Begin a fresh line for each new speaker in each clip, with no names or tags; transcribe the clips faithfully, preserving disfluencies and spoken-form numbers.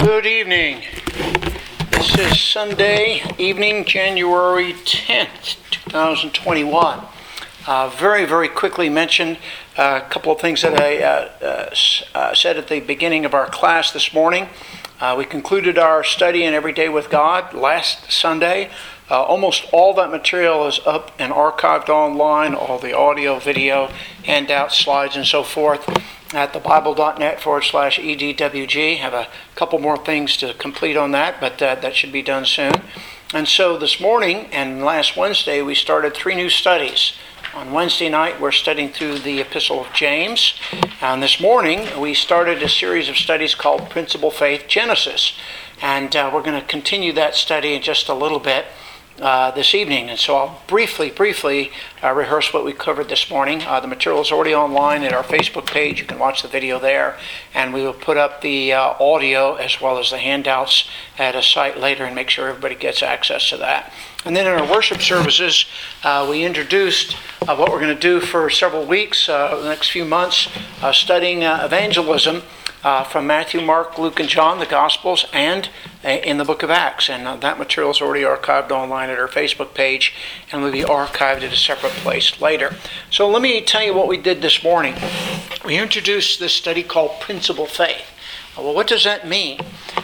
Good evening. This is Sunday evening, January tenth, twenty twenty-one. Uh, very, very quickly mention uh, a couple of things that I uh, uh, uh, said at the beginning of our class this morning. Uh, we concluded our study in Every Day with God last Sunday. Uh, almost all that material is up and archived online, all the audio, video, handouts, slides, and so forth at thebible.net forward slash EDWG. Have a couple more things to complete on that, but uh, that should be done soon. And so this morning and last Wednesday, we started three new studies. On Wednesday night, we're studying through the Epistle of James. And this morning, we started a series of studies called Principal Faith Genesis. And uh, we're going to continue that study in just a little bit uh, this evening. And so I'll briefly, briefly uh, rehearse what we covered this morning. Uh, the material is already online at our Facebook page. You can watch the video there. And we will put up the uh, audio as well as the handouts at a site later and make sure everybody gets access to that. And then in our worship services, uh, we introduced uh, what we're going to do for several weeks, uh, the next few months, uh, studying uh, evangelism uh, from Matthew, Mark, Luke, and John, the Gospels, and uh, in the book of Acts. And uh, that material is already archived online at our Facebook page and will be archived at a separate place later. So let me tell you what we did this morning. We introduced this study called Principal Faith. Well, what does that mean?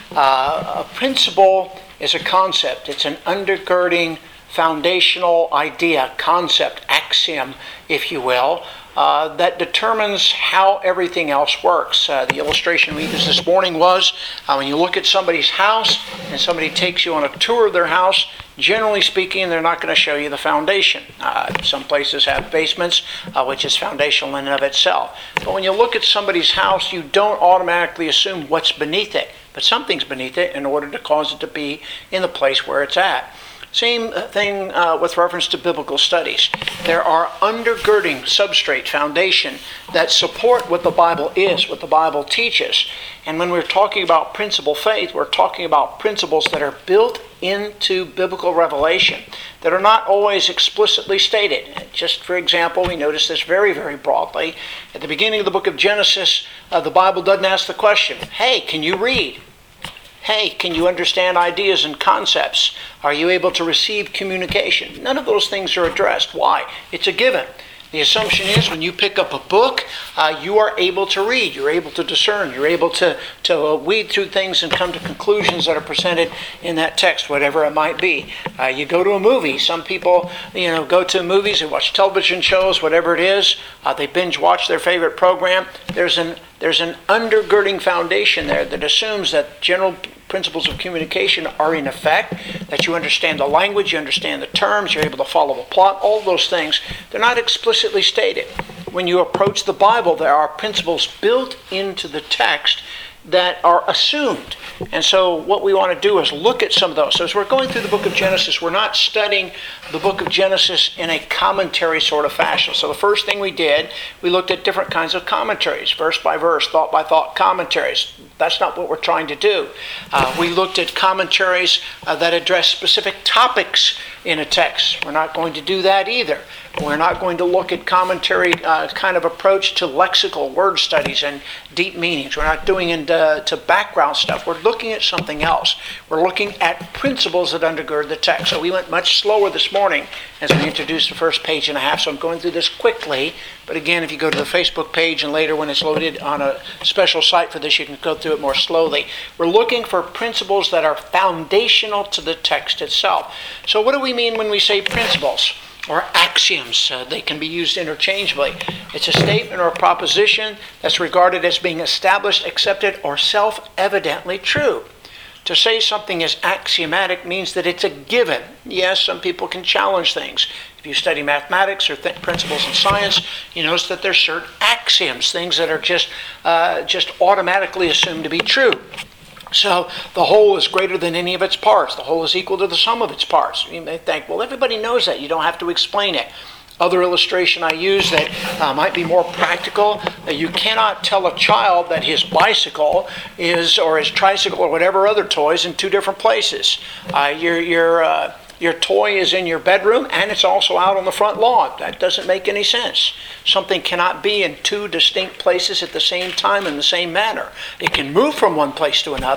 Uh, a principle is a concept. It's an undergirding foundational idea, concept, axiom, if you will, uh, that determines how everything else works. Uh, the illustration we used this morning was uh, when you look at somebody's house and somebody takes you on a tour of their house, generally speaking, they're not going to show you the foundation. Uh, some places have basements, uh, which is foundational in and of itself. But when you look at somebody's house, you don't automatically assume what's beneath it. But something's beneath it in order to cause it to be in the place where it's at. Same thing uh, with reference to biblical studies. There are undergirding substrate, foundation, that support what the Bible is, what the Bible teaches. And when we're talking about principal faith, we're talking about principles that are built into biblical revelation that are not always explicitly stated. Just for example, we notice this very, very broadly. At the beginning of the book of Genesis, uh, the Bible doesn't ask the question, hey, can you read? Hey, can you understand ideas and concepts? Are you able to receive communication? None of those things are addressed. Why? It's a given. The assumption is when you pick up a book, uh, you are able to read, you're able to discern, you're able to, to uh, weed through things and come to conclusions that are presented in that text, whatever it might be. Uh, you go to a movie. Some people, you know, go to movies, they watch television shows, whatever it is. Uh, they binge watch their favorite program. There's an there's an undergirding foundation there that assumes that general principles of communication are in effect, that you understand the language, you understand the terms, you're able to follow the plot, all those things. They're not explicitly stated. When you approach the Bible, there are principles built into the text that are assumed. And so what we want to do is look at some of those. So as we're going through the book of Genesis, we're not studying the book of Genesis in a commentary sort of fashion. So the first thing we did, we looked at different kinds of commentaries, verse by verse, thought by thought commentaries. That's not what we're trying to do. Uh, we looked at commentaries uh, that address specific topics in a text. We're not going to do that either. We're not going to look at commentary uh, kind of approach to lexical word studies and deep meanings. We're not doing into to background stuff. We're looking at something else. We're looking at principles that undergird the text. So we went much slower this morning as we introduced the first page and a half. So I'm going through this quickly. But again, if you go to the Facebook page and later when it's loaded on a special site for this, you can go through it more slowly. We're looking for principles that are foundational to the text itself. So what do we mean when we say principles? Or axioms. Uh, they can be used interchangeably. It's a statement or a proposition that's regarded as being established, accepted, or self-evidently true. To say something is axiomatic means that it's a given. Yes, some people can challenge things. If you study mathematics or th- principles in science, you notice that there's certain axioms, things that are just uh, just automatically assumed to be true. So the whole is greater than any of its parts. The whole is equal to the sum of its parts. You may think, well, everybody knows that. You don't have to explain it. Other illustration I use that uh, might be more practical, that you cannot tell a child that his bicycle is, or his tricycle, or whatever other toy is in two different places. Uh, your your uh, your toy is in your bedroom and it's also out on the front lawn. That doesn't make any sense. Something cannot be in two distinct places at the same time in the same manner. It can move from one place to another,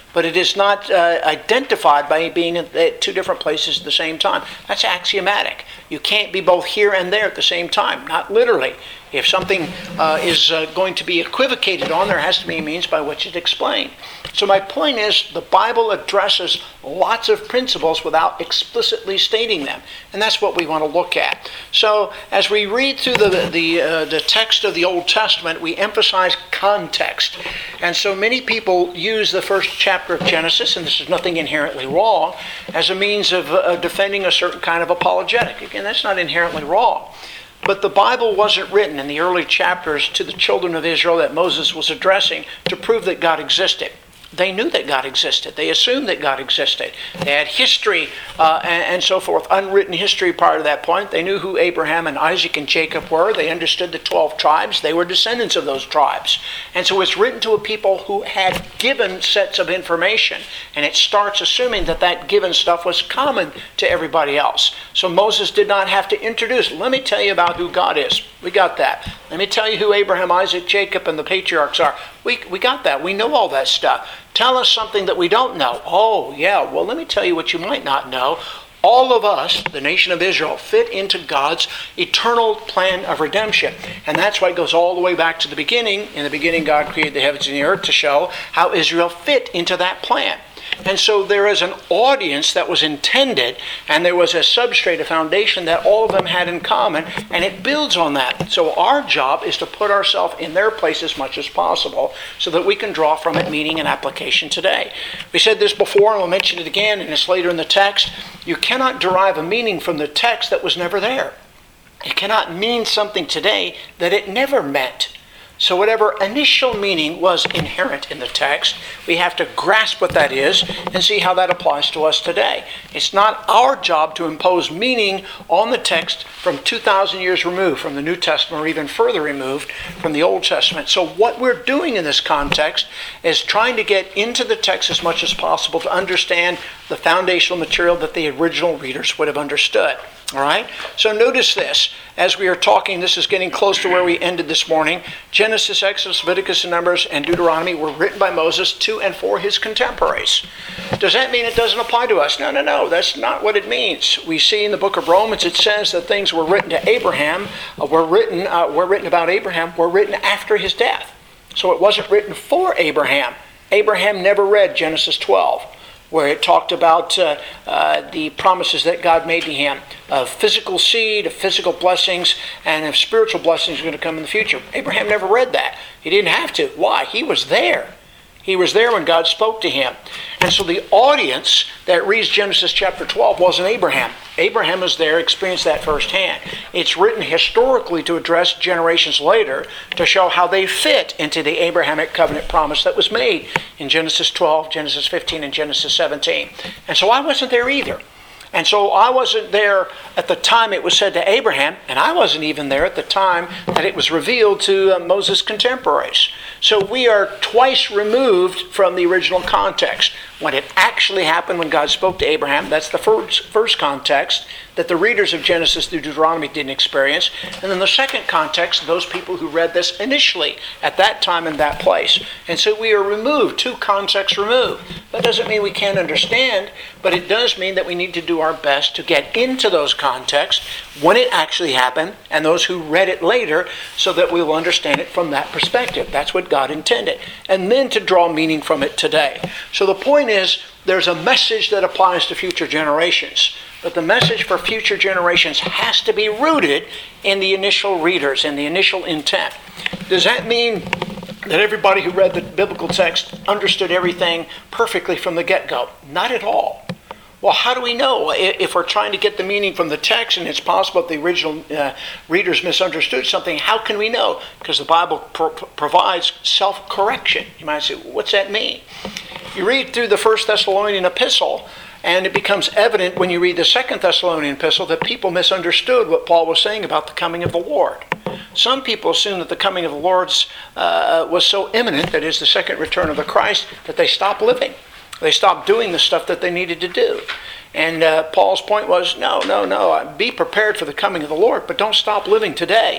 but it is not uh, identified by being at two different places at the same time. That's axiomatic. You can't be both here and there at the same time, not literally. If something uh, is uh, going to be equivocated on, there has to be a means by which it's explained. So my point is, the Bible addresses lots of principles without explicitly stating them, and that's what we want to look at. So as we read through the the, uh, the text of the Old Testament, we emphasize context. And so many people use the first chapter of Genesis, and this is nothing inherently wrong, as a means of uh, defending a certain kind of apologetic. Again, that's not inherently wrong. But the Bible wasn't written in the early chapters to the children of Israel that Moses was addressing to prove that God existed. They knew that God existed. They assumed that God existed. They had history uh, and, and so forth, unwritten history prior to that point. They knew who Abraham and Isaac and Jacob were. They understood the twelve tribes. They were descendants of those tribes. And so it's written to a people who had given sets of information. And it starts assuming that that given stuff was common to everybody else. So Moses did not have to introduce, let me tell you about who God is. We got that. Let me tell you who Abraham, Isaac, Jacob, and the patriarchs are. We we got that. We know all that stuff. Tell us something that we don't know. Oh, yeah. Well, let me tell you what you might not know. All of us, the nation of Israel, fit into God's eternal plan of redemption. And that's why it goes all the way back to the beginning. In the beginning, God created the heavens and the earth to show how Israel fit into that plan. And so there is an audience that was intended, and there was a substrate, a foundation that all of them had in common, and it builds on that. So our job is to put ourselves in their place as much as possible so that we can draw from it meaning and application today. We said this before, and we'll mention it again, and it's later in the text. You cannot derive a meaning from the text that was never there. It cannot mean something today that it never meant. So whatever initial meaning was inherent in the text, we have to grasp what that is and see how that applies to us today. It's not our job to impose meaning on the text from two thousand years removed from the New Testament, or even further removed from the Old Testament. So what we're doing in this context is trying to get into the text as much as possible to understand the foundational material that the original readers would have understood. All right? So notice this. As we are talking, this is getting close to where we ended this morning. Genesis, Exodus, Leviticus, and Numbers, and Deuteronomy were written by Moses to and for his contemporaries. Does that mean it doesn't apply to us? No, no, no. That's not what it means. We see in the book of Romans, it says that things were written to Abraham, uh, were written, uh, were written about Abraham, were written after his death. So it wasn't written for Abraham. Abraham never read Genesis twelve. Where it talked about uh, uh, the promises that God made to him of physical seed, of physical blessings, and of spiritual blessings going to come in the future. Abraham never read that. He didn't have to. Why? He was there. He was there when God spoke to him. And so the audience that reads Genesis chapter twelve wasn't Abraham. Abraham was there, experienced that firsthand. It's written historically to address generations later to show how they fit into the Abrahamic covenant promise that was made in Genesis twelve, Genesis fifteen, and Genesis seventeen. And so I wasn't there either. And so I wasn't there at the time it was said to Abraham, and I wasn't even there at the time that it was revealed to uh, Moses' contemporaries. So we are twice removed from the original context. When it actually happened when God spoke to Abraham, that's the first, first context that the readers of Genesis through Deuteronomy didn't experience. And then the second context, those people who read this initially at that time in that place. And so we are removed, two contexts removed. That doesn't mean we can't understand, but it does mean that we need to do our best to get into those contexts when it actually happened and those who read it later so that we will understand it from that perspective. That's what God intended. And then to draw meaning from it today. So the point is, there's a message that applies to future generations. But the message for future generations has to be rooted in the initial readers, in the initial intent. Does that mean that everybody who read the biblical text understood everything perfectly from the get-go? Not at all. Well, how do we know? If we're trying to get the meaning from the text, and it's possible that the original uh, readers misunderstood something, how can we know? Because the Bible pro- provides self-correction. You might say, what's that mean? You read through the First Thessalonian epistle, and it becomes evident when you read the Second Thessalonian epistle that people misunderstood what Paul was saying about the coming of the Lord. Some people assume that the coming of the Lord uh, was so imminent, that is the second return of the Christ, that they stopped living. They stopped doing the stuff that they needed to do. And uh, Paul's point was, no, no, no, be prepared for the coming of the Lord, but don't stop living today.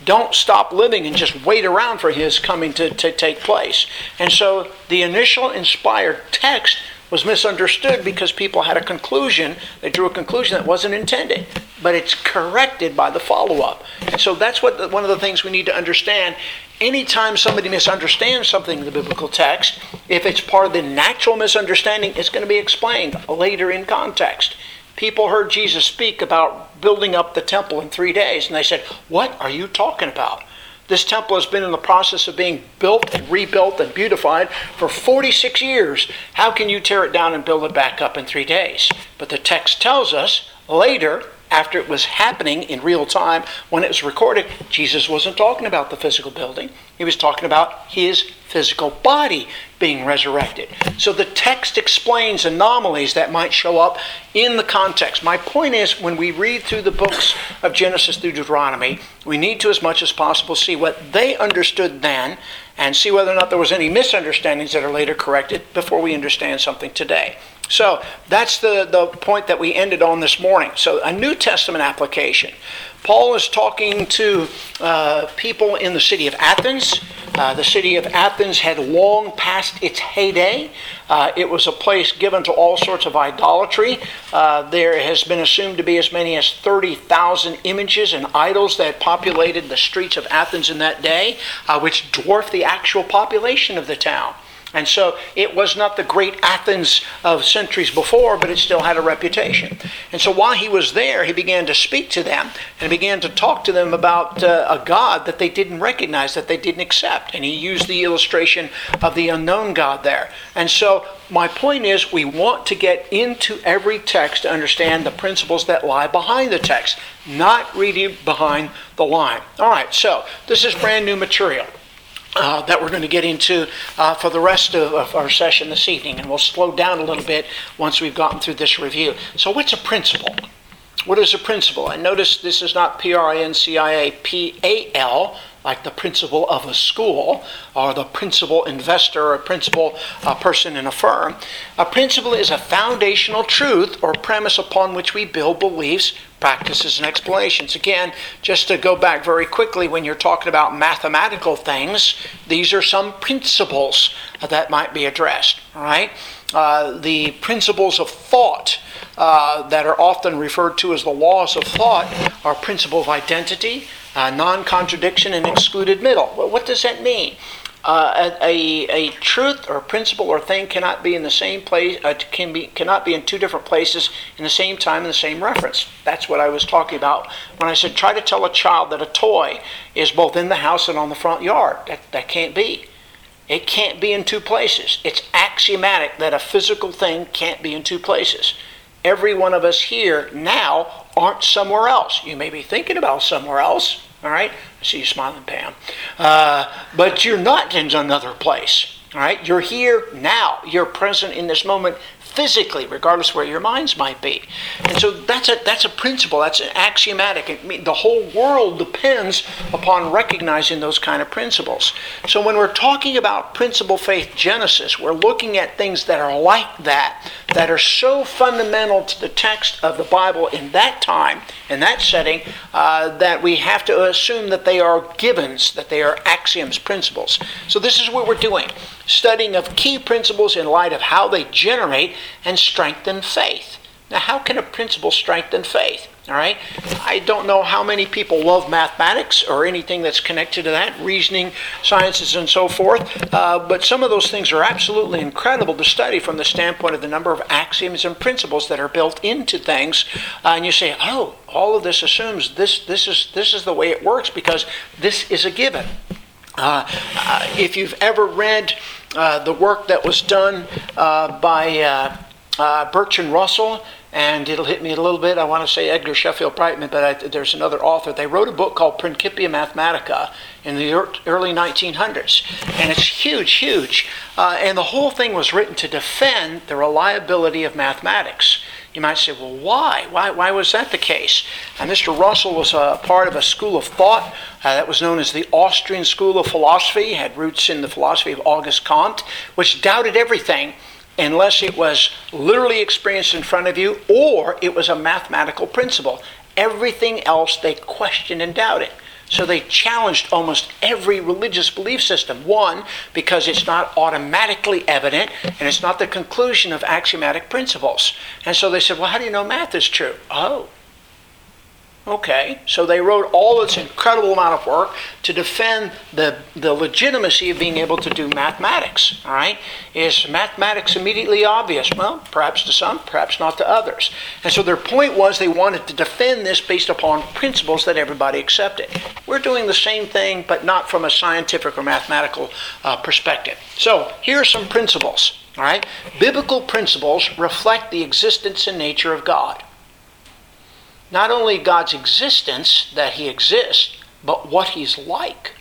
don't stop living and just wait around for his coming to, to take place. And so the initial inspired text was misunderstood because people had a conclusion. They drew a conclusion that wasn't intended, but it's corrected by the follow-up. And so that's what the, one of the things we need to understand. Anytime somebody misunderstands something in the biblical text, if it's part of the natural misunderstanding, it's going to be explained later in context. People heard Jesus speak about building up the temple in three days, and they said, "What are you talking about? This temple has been in the process of being built and rebuilt and beautified for forty-six years. How can you tear it down and build it back up in three days?" But the text tells us later, after it was happening in real time, when it was recorded, Jesus wasn't talking about the physical building. He was talking about his physical body being resurrected. So the text explains anomalies that might show up in the context. My point is, when we read through the books of Genesis through Deuteronomy, we need to, as much as possible, see what they understood then and see whether or not there was any misunderstandings that are later corrected before we understand something today. So that's the, the point that we ended on this morning. So a New Testament application. Paul is talking to uh, people in the city of Athens. Uh, the city of Athens had long passed its heyday. Uh, it was a place given to all sorts of idolatry. Uh, there has been assumed to be as many as thirty thousand images and idols that populated the streets of Athens in that day, uh, which dwarfed the actual population of the town. And so it was not the great Athens of centuries before, but it still had a reputation. And so while he was there, he began to speak to them and began to talk to them about uh, a God that they didn't recognize, that they didn't accept. And he used the illustration of the unknown God there. And so my point is, we want to get into every text to understand the principles that lie behind the text, not reading behind the line. All right, so this is brand new material. Uh, that we're going to get into uh, for the rest of, of our session this evening. And we'll slow down a little bit once we've gotten through this review. So what's a principle? What is a principle? And notice this is not P R I N C I A P A L, like the principal of a school, or the principal investor, or principal uh, person in a firm. A principle is a foundational truth or premise upon which we build beliefs, practices, and explanations. Again, just to go back very quickly, when you're talking about mathematical things, these are some principles that might be addressed. All right? Uh, the principles of thought uh, that are often referred to as the laws of thought are principle of identity, uh, non-contradiction, and excluded middle. Well, what does that mean? Uh, a, a truth or a principle or thing cannot be in the same place, uh, can be cannot be in two different places in the same time in the same reference. That's what I was talking about when I said try to tell a child that a toy is both in the house and on the front yard. That, that can't be. It can't be in two places. It's axiomatic that a physical thing can't be in two places. Every one of us here now aren't somewhere else. You may be thinking about somewhere else. All right? I see you smiling, Pam. Uh, but you're not in another place. All right? You're here now. You're present in this moment physically, regardless where your minds might be. And so that's a that's a principle. That's an axiomatic. It mean, the whole world depends upon recognizing those kind of principles. So when we're talking about principle faith Genesis, we're looking at things that are like that, that are so fundamental to the text of the Bible in that time, in that setting, uh, that we have to assume that they are givens, that they are axioms, principles. So this is what we're doing. Studying of key principles in light of how they generate and strengthen faith. Now, how can a principle strengthen faith? All right? I don't know how many people love mathematics or anything that's connected to that, reasoning, sciences, and so forth, uh, but some of those things are absolutely incredible to study from the standpoint of the number of axioms and principles that are built into things. Uh, and you say, oh, all of this assumes this, this, is, this is the way it works because this is a given. Uh, uh, if you've ever read uh, the work that was done uh, by uh, uh, Bertrand Russell, and it'll hit me a little bit, I want to say Edgar Sheffield Brightman, but I, there's another author. They wrote a book called Principia Mathematica in the early nineteen hundreds, and it's huge, huge. Uh, and the whole thing was written to defend the reliability of mathematics. You might say, well, why? Why Why was that the case? And Mister Russell was a part of a school of thought uh, that was known as the Austrian School of Philosophy, had roots in the philosophy of Auguste Comte, which doubted everything unless it was literally experienced in front of you or it was a mathematical principle. Everything else they questioned and doubted. So they challenged almost every religious belief system. One, because it's not automatically evident, and it's not the conclusion of axiomatic principles. And so they said, well, how do you know math is true? Oh, okay. So they wrote all this incredible amount of work to defend the, the legitimacy of being able to do mathematics. All right? Is mathematics immediately obvious? Well, perhaps to some, perhaps not to others. And so their point was they wanted to defend this based upon principles that everybody accepted. We're doing the same thing, but not from a scientific or mathematical uh, perspective. So here are some principles. All right? Biblical principles reflect the existence and nature of God. Not only God's existence, that he exists, but what he's like.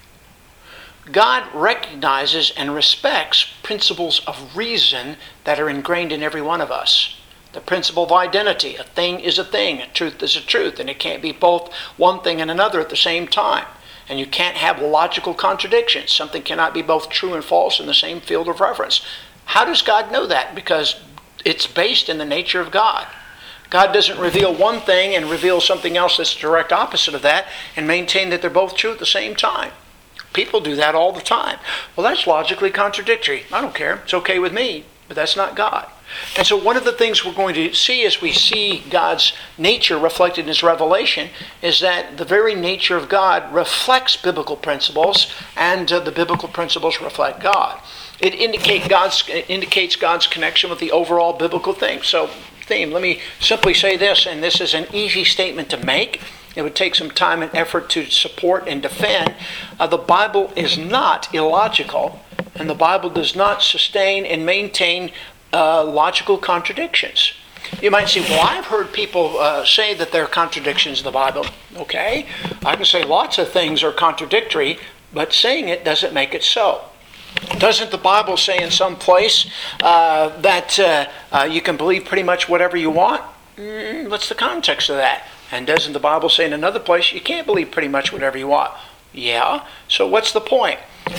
God recognizes and respects principles of reason that are ingrained in every one of us. The principle of identity. A thing is a thing. A truth is a truth. And it can't be both one thing and another at the same time. And you can't have logical contradictions. Something cannot be both true and false in the same field of reference. How does God know that? Because it's based in the nature of God. God doesn't reveal one thing and reveal something else that's the direct opposite of that and maintain that they're both true at the same time. People do that all the time. Well, that's logically contradictory. I don't care. It's okay with me, but that's not God. And so one of the things we're going to see as we see God's nature reflected in his revelation is that the very nature of God reflects biblical principles, and uh, the biblical principles reflect God. It indicate God's, it indicates God's connection with the overall biblical thing. So theme. Let me simply say this, and this is an easy statement to make. It would take some time and effort to support and defend. Uh, the Bible is not illogical, and the Bible does not sustain and maintain uh, logical contradictions. You might say, well, I've heard people uh, say that there are contradictions in the Bible. Okay, I can say lots of things are contradictory, but saying it doesn't make it so. Doesn't the Bible say in some place uh, that uh, uh, you can believe pretty much whatever you want? Mm, what's the context of that? And doesn't the Bible say in another place you can't believe pretty much whatever you want? Yeah. So what's the point?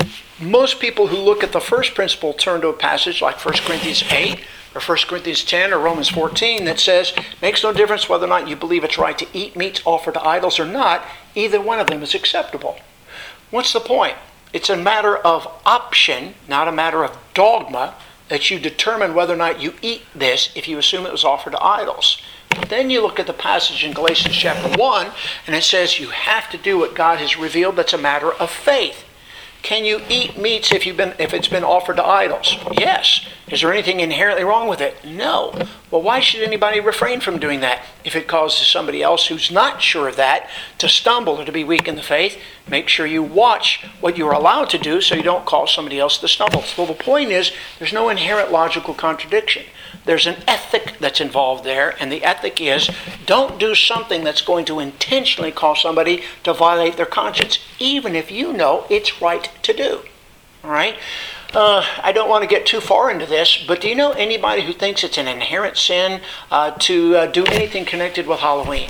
Most people who look at the first principle turn to a passage like First Corinthians eight or First Corinthians ten or Romans fourteen that says, makes no difference whether or not you believe it's right to eat meats offered to idols or not. Either one of them is acceptable. What's the point? It's a matter of option, not a matter of dogma, that you determine whether or not you eat this if you assume it was offered to idols. But then you look at the passage in Galatians chapter one, and it says you have to do what God has revealed. That's a matter of faith. Can you eat meats if you've been if it's been offered to idols? Yes. Is there anything inherently wrong with it? No. Well, why should anybody refrain from doing that? If it causes somebody else who's not sure of that to stumble or to be weak in the faith, make sure you watch what you're allowed to do so you don't cause somebody else to stumble. So the point is, there's no inherent logical contradiction. There's an ethic that's involved there, and the ethic is don't do something that's going to intentionally cause somebody to violate their conscience, even if you know it's right to do. All right? Uh, I don't want to get too far into this, but do you know anybody who thinks it's an inherent sin uh, to uh, do anything connected with Halloween?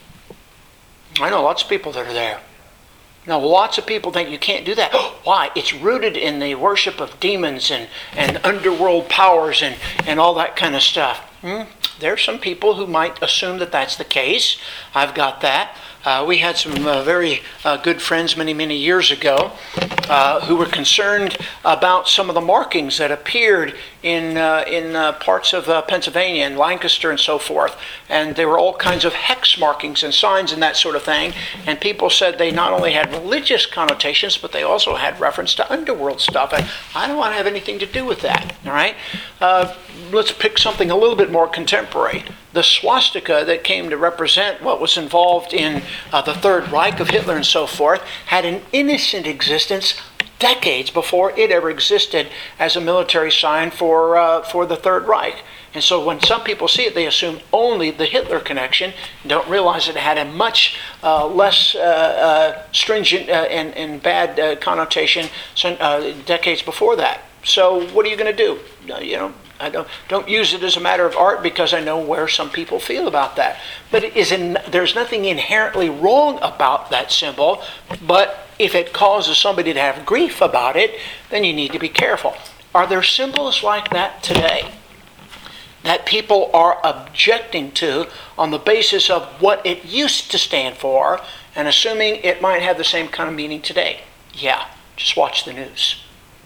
I know lots of people that are there. Now, lots of people think you can't do that. Why? It's rooted in the worship of demons and, and underworld powers and, and all that kind of stuff. Hmm? There are some people who might assume that that's the case. I've got that. Uh, we had some uh, very uh, good friends many, many years ago uh, who were concerned about some of the markings that appeared in uh, in uh, parts of uh, Pennsylvania and Lancaster and so forth. And there were all kinds of hex markings and signs and that sort of thing. And people said they not only had religious connotations, but they also had reference to underworld stuff. And I don't want to have anything to do with that. All right? Uh, let's pick something a little bit more contemporary. The swastika that came to represent what was involved in uh, the Third Reich of Hitler and so forth had an innocent existence decades before it ever existed as a military sign for uh, for the Third Reich. And so when some people see it, they assume only the Hitler connection and don't realize it had a much uh, less uh, uh, stringent uh, and, and bad uh, connotation uh, decades before that. So what are you going to do? Uh, you know, I don't don't use it as a matter of art because I know where some people feel about that. But it is in, there's nothing inherently wrong about that symbol, but if it causes somebody to have grief about it, then you need to be careful. Are there symbols like that today that people are objecting to on the basis of what it used to stand for and assuming it might have the same kind of meaning today. Yeah, just watch the news.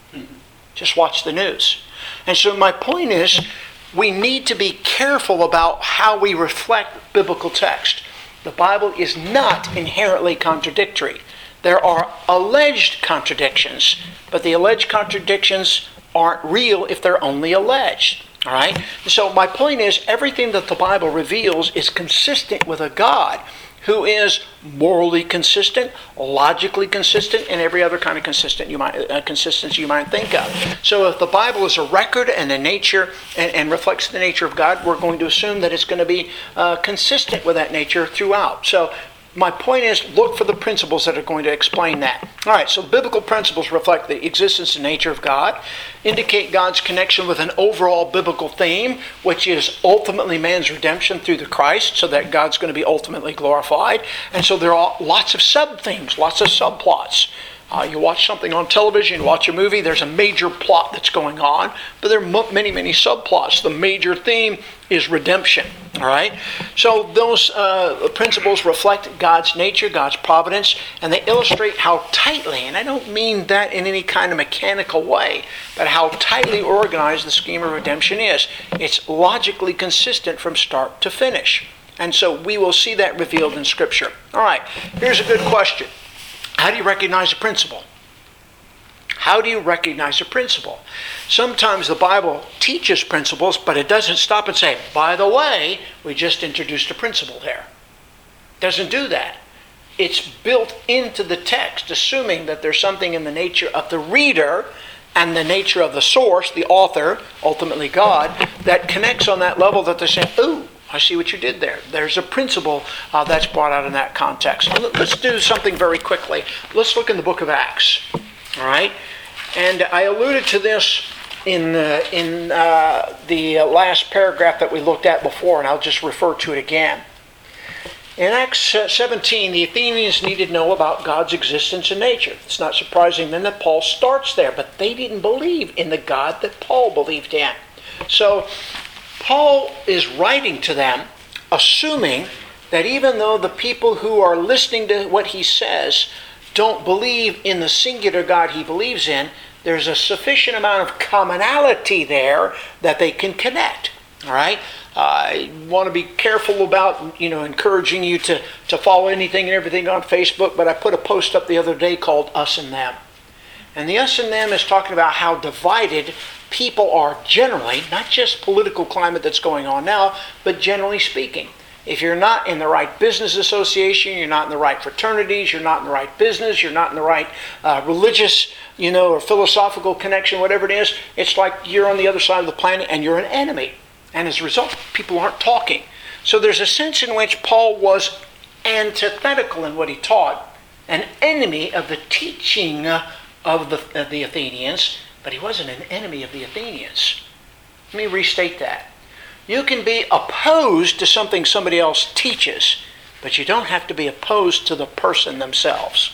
Just watch the news. And so my point is, we need to be careful about how we reflect biblical text. The Bible is not inherently contradictory. There are alleged contradictions, but the alleged contradictions aren't real if they're only alleged. All right? So my point is, everything that the Bible reveals is consistent with a God who is morally consistent, logically consistent, and every other kind of consistent you might, uh, consistency you might think of. So if the Bible is a record and a nature and, and reflects the nature of God, we're going to assume that it's going to be uh, consistent with that nature throughout. So my point is, look for the principles that are going to explain that. All right, so biblical principles reflect the existence and nature of God, indicate God's connection with an overall biblical theme, which is ultimately man's redemption through the Christ, so that God's going to be ultimately glorified. And so there are lots of sub-themes, lots of subplots. Uh, you watch something on television, you watch a movie, there's a major plot that's going on, but there are many, many subplots. The major theme is redemption, all right? So those uh, principles reflect God's nature, God's providence, and they illustrate how tightly, and I don't mean that in any kind of mechanical way, but how tightly organized the scheme of redemption is. It's logically consistent from start to finish. And so we will see that revealed in Scripture. All right, here's a good question. How do you recognize a principle? How do you recognize a principle? Sometimes the Bible teaches principles, but it doesn't stop and say, by the way, we just introduced a principle there. It doesn't do that. It's built into the text, assuming that there's something in the nature of the reader and the nature of the source, the author, ultimately God, that connects on that level that they're saying, ooh, I see what you did there. There's a principle uh, that's brought out in that context. Let's do something very quickly. Let's look in the book of Acts. All right? And I alluded to this in, uh, in uh, the last paragraph that we looked at before, and I'll just refer to it again. In Acts seventeen, the Athenians needed to know about God's existence and nature. It's not surprising then that Paul starts there, but they didn't believe in the God that Paul believed in. So Paul is writing to them, assuming that even though the people who are listening to what he says don't believe in the singular God he believes in, there's a sufficient amount of commonality there that they can connect. All right? I want to be careful about, you know, encouraging you to, to follow anything and everything on Facebook, but I put a post up the other day called Us and Them. And the us and them is talking about how divided people are generally, not just political climate that's going on now, but generally speaking. If you're not in the right business association, you're not in the right fraternities, you're not in the right business, you're not in the right uh, religious, you know, or philosophical connection, whatever it is, it's like you're on the other side of the planet and you're an enemy. And as a result, people aren't talking. So there's a sense in which Paul was antithetical in what he taught, an enemy of the teaching of the, of the Athenians, but he wasn't an enemy of the Athenians. Let me restate that. You can be opposed to something somebody else teaches, but you don't have to be opposed to the person themselves.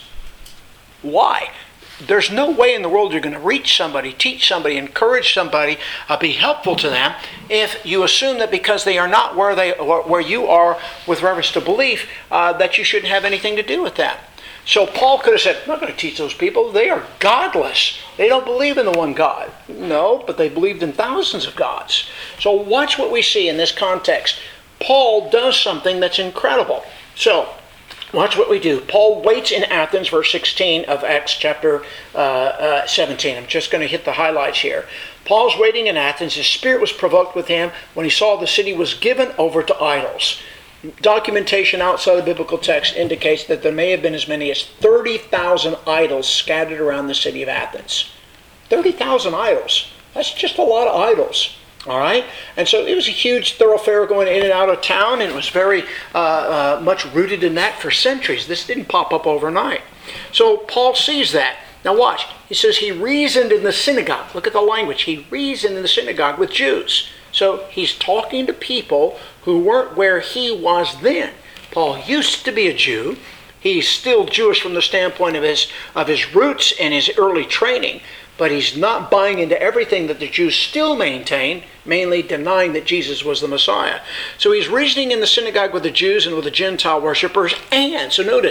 Why? There's no way in the world you're going to reach somebody, teach somebody, encourage somebody, uh, be helpful to them if you assume that because they are not where they where you are with reference to belief, uh, that you shouldn't have anything to do with them. So Paul could have said, I'm not going to teach those people. They are godless. They don't believe in the one God. No, but they believed in thousands of gods. So watch what we see in this context. Paul does something that's incredible. So watch what we do. Paul waits in Athens, verse sixteen of Acts chapter uh, uh, seventeen. I'm just going to hit the highlights here. Paul's waiting in Athens. His spirit was provoked with him when he saw the city was given over to idols. Documentation outside the biblical text indicates that there may have been as many as thirty thousand idols scattered around the city of Athens. thirty thousand idols. That's just a lot of idols. All right? And so it was a huge thoroughfare going in and out of town, and it was very uh, uh, much rooted in that for centuries. This didn't pop up overnight. So Paul sees that. Now watch. He says he reasoned in the synagogue. Look at the language. He reasoned in the synagogue with Jews. So he's talking to people who weren't where he was then. Paul used to be a Jew. He's still Jewish from the standpoint of his, of his roots and his early training. But he's not buying into everything that the Jews still maintain, mainly denying that Jesus was the Messiah. So he's reasoning in the synagogue with the Jews and with the Gentile worshippers. And, so notice,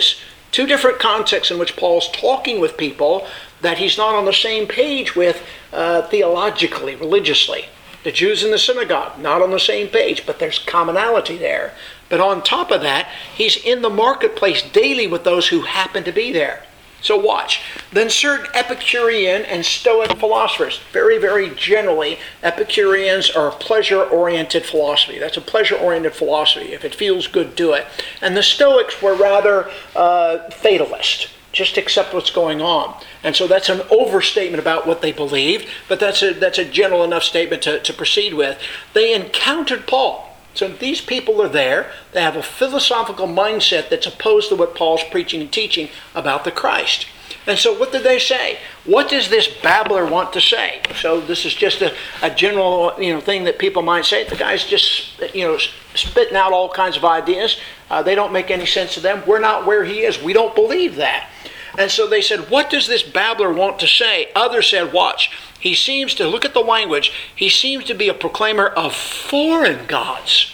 Two different contexts in which Paul's talking with people that he's not on the same page with uh, theologically, religiously. The Jews in the synagogue, not on the same page, but there's commonality there. But on top of that, he's in the marketplace daily with those who happen to be there. So watch. Then certain Epicurean and Stoic philosophers, very, very generally, Epicureans are a pleasure-oriented philosophy. That's a pleasure-oriented philosophy. If it feels good, do it. And the Stoics were rather uh, fatalist. Just accept what's going on. And so that's an overstatement about what they believed, but that's a, that's a general enough statement to, to proceed with. They encountered Paul. So these people are there. They have a philosophical mindset that's opposed to what Paul's preaching and teaching about the Christ. And so what did they say? What does this babbler want to say? So this is just a, a general you know, thing that people might say. The guy's just you know, spitting out all kinds of ideas. Uh, they don't make any sense to them. We're not where he is. We don't believe that. And so they said, what does this babbler want to say? Others said, watch. He seems to, look at the language, he seems to be a proclaimer of foreign gods.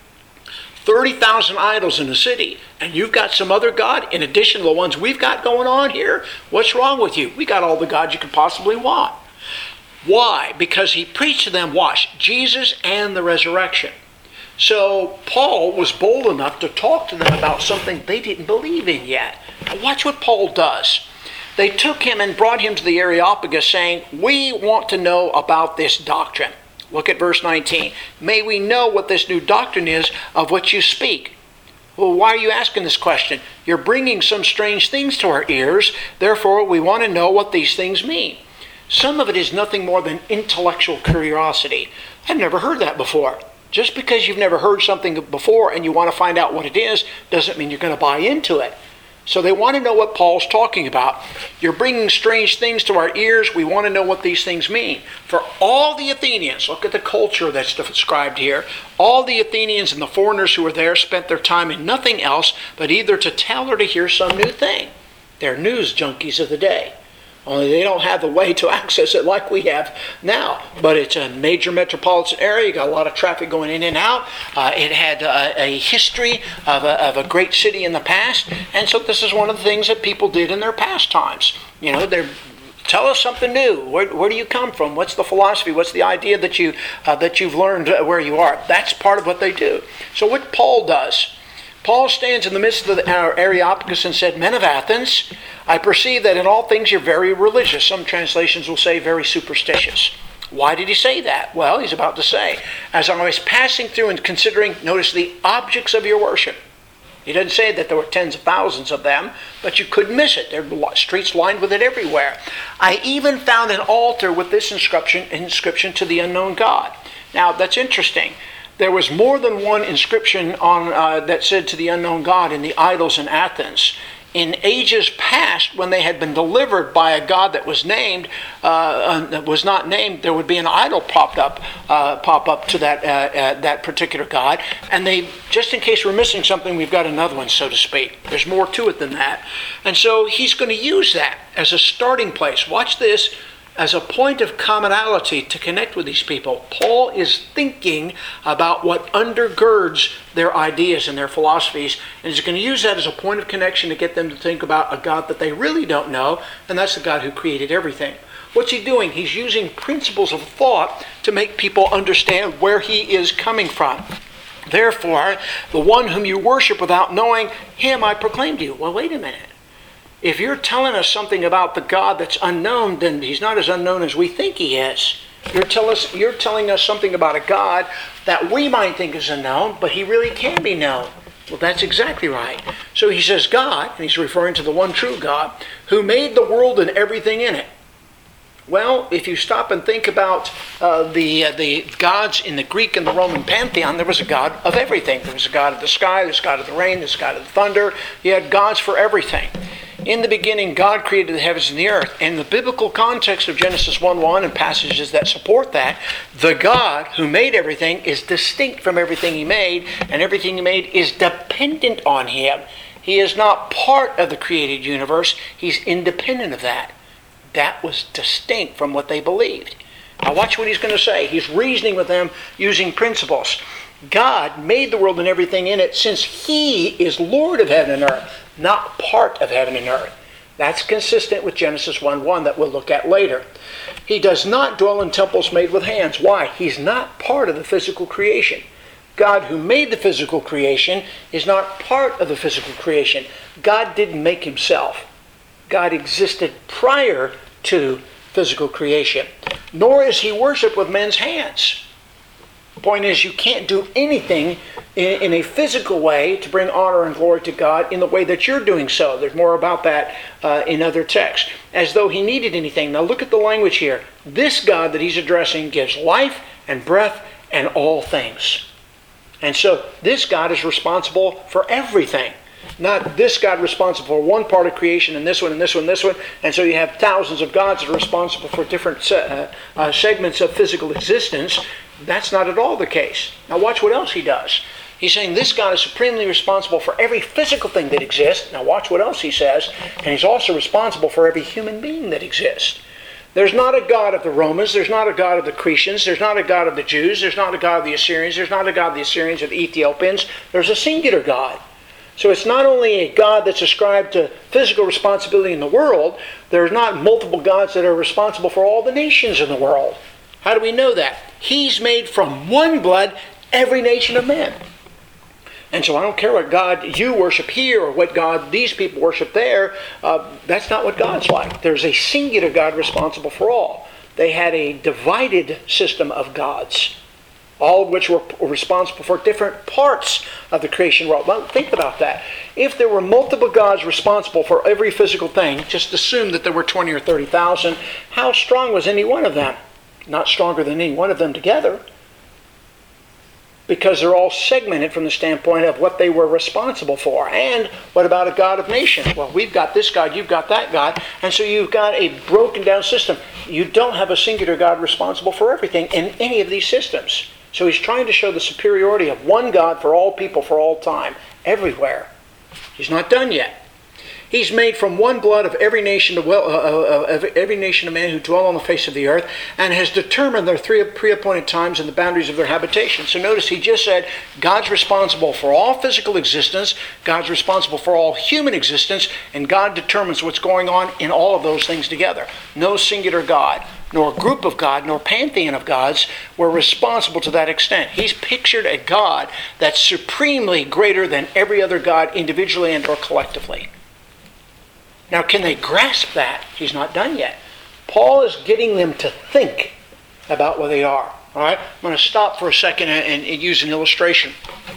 thirty thousand idols in the city, and you've got some other god in addition to the ones we've got going on here? What's wrong with you? We got all the gods you could possibly want. Why? Because he preached to them, watch, Jesus and the resurrection. So Paul was bold enough to talk to them about something they didn't believe in yet. Now watch what Paul does. They took him and brought him to the Areopagus saying, we want to know about this doctrine. Look at verse nineteen. May we know what this new doctrine is of which you speak. Well, why are you asking this question? You're bringing some strange things to our ears. Therefore, we want to know what these things mean. Some of it is nothing more than intellectual curiosity. I've never heard that before. Just because you've never heard something before and you want to find out what it is, doesn't mean you're going to buy into it. So they want to know what Paul's talking about. You're bringing strange things to our ears. We want to know what these things mean. For all the Athenians, look at the culture that's described here. All the Athenians and the foreigners who were there spent their time in nothing else but either to tell or to hear some new thing. They're news junkies of the day. Only they don't have the way to access it like we have now. But it's a major metropolitan area. You got a lot of traffic going in and out. Uh, it had uh, a history of a, of a great city in the past. And so this is one of the things that people did in their pastimes. You know, they're tell us something new. Where, where do you come from? What's the philosophy? What's the idea that, you, uh, that you've learned where you are? That's part of what they do. So what Paul does, Paul stands in the midst of the Areopagus and said, men of Athens, I perceive that in all things you're very religious. Some translations will say very superstitious. Why did he say that? Well, he's about to say, as I was passing through and considering, notice the objects of your worship. He doesn't say that there were tens of thousands of them, but you couldn't miss it. There were streets lined with it everywhere. I even found an altar with this inscription, inscription to the unknown God. Now, that's interesting. There was more than one inscription on uh, that said to the unknown God in the idols in Athens. In ages past, when they had been delivered by a god that was named, uh, uh, was not named, there would be an idol popped up, uh, pop up to that uh, uh, that particular god. And they, just in case we're missing something, we've got another one, so to speak. There's more to it than that. And so he's going to use that as a starting place. Watch this. As a point of commonality to connect with these people. Paul is thinking about what undergirds their ideas and their philosophies, and he's going to use that as a point of connection to get them to think about a God that they really don't know, and that's the God who created everything. What's he doing? He's using principles of thought to make people understand where he is coming from. Therefore, the one whom you worship without knowing, him I proclaim to you. Well, wait a minute. If you're telling us something about the God that's unknown, then he's not as unknown as we think he is. You're, tell us, you're telling us something about a God that we might think is unknown, but he really can be known. Well, that's exactly right. So he says God, and he's referring to the one true God, who made the world and everything in it. Well, if you stop and think about uh, the uh, the gods in the Greek and the Roman pantheon, there was a God of everything. There was a God of the sky, there's a God of the rain, there's a God of the thunder. You had gods for everything. In the beginning, God created the heavens and the earth. In the biblical context of Genesis one one and passages that support that, the God who made everything is distinct from everything he made, and everything he made is dependent on him. He is not part of the created universe. He's independent of that. That was distinct from what they believed. Now watch what he's going to say. He's reasoning with them using principles. God made the world and everything in it since he is Lord of heaven and earth, not part of heaven and earth. That's consistent with Genesis one one that we'll look at later. He does not dwell in temples made with hands. Why? He's not part of the physical creation. God, who made the physical creation, is not part of the physical creation. God didn't make himself. God existed prior to physical creation. Nor is he worshipped with men's hands. The point is, you can't do anything in, in a physical way to bring honor and glory to God in the way that you're doing so. There's more about that uh, in other texts. As though he needed anything. Now look at the language here. This God that he's addressing gives life and breath and all things. And so this God is responsible for everything. Not this God responsible for one part of creation and this one and this one and this one. And so you have thousands of gods that are responsible for different uh, uh, segments of physical existence. That's not at all the case. Now watch what else he does. He's saying this God is supremely responsible for every physical thing that exists. Now watch what else he says. And he's also responsible for every human being that exists. There's not a God of the Romans. There's not a God of the Cretians. There's not a God of the Jews. There's not a God of the Assyrians. There's not a God of the Assyrians or the Ethiopians. There's a singular God. So it's not only a God that's ascribed to physical responsibility in the world. There's not multiple gods that are responsible for all the nations in the world. How do we know that? He's made from one blood every nation of men. And so I don't care what God you worship here or what God these people worship there. Uh, that's not what God's like. There's a singular God responsible for all. They had a divided system of gods, all of which were responsible for different parts of the creation world. Well, think about that. If there were multiple gods responsible for every physical thing, just assume that there were twenty or thirty thousand, how strong was any one of them? Not stronger than any one of them together. Because they're all segmented from the standpoint of what they were responsible for. And what about a God of nations? Well, we've got this God, you've got that God, and so you've got a broken down system. You don't have a singular God responsible for everything in any of these systems. So he's trying to show the superiority of one God for all people, for all time, everywhere. He's not done yet. He's made from one blood of every nation to well, uh, of every nation of men who dwell on the face of the earth, and has determined their three pre-appointed times and the boundaries of their habitation. So notice he just said God's responsible for all physical existence, God's responsible for all human existence, and God determines what's going on in all of those things together. No singular God, nor group of God, nor pantheon of gods were responsible to that extent. He's pictured a God that's supremely greater than every other God individually and or collectively. Now, can they grasp that? He's not done yet. Paul is getting them to think about what they are. All right? I'm going to stop for a second and, and use an illustration.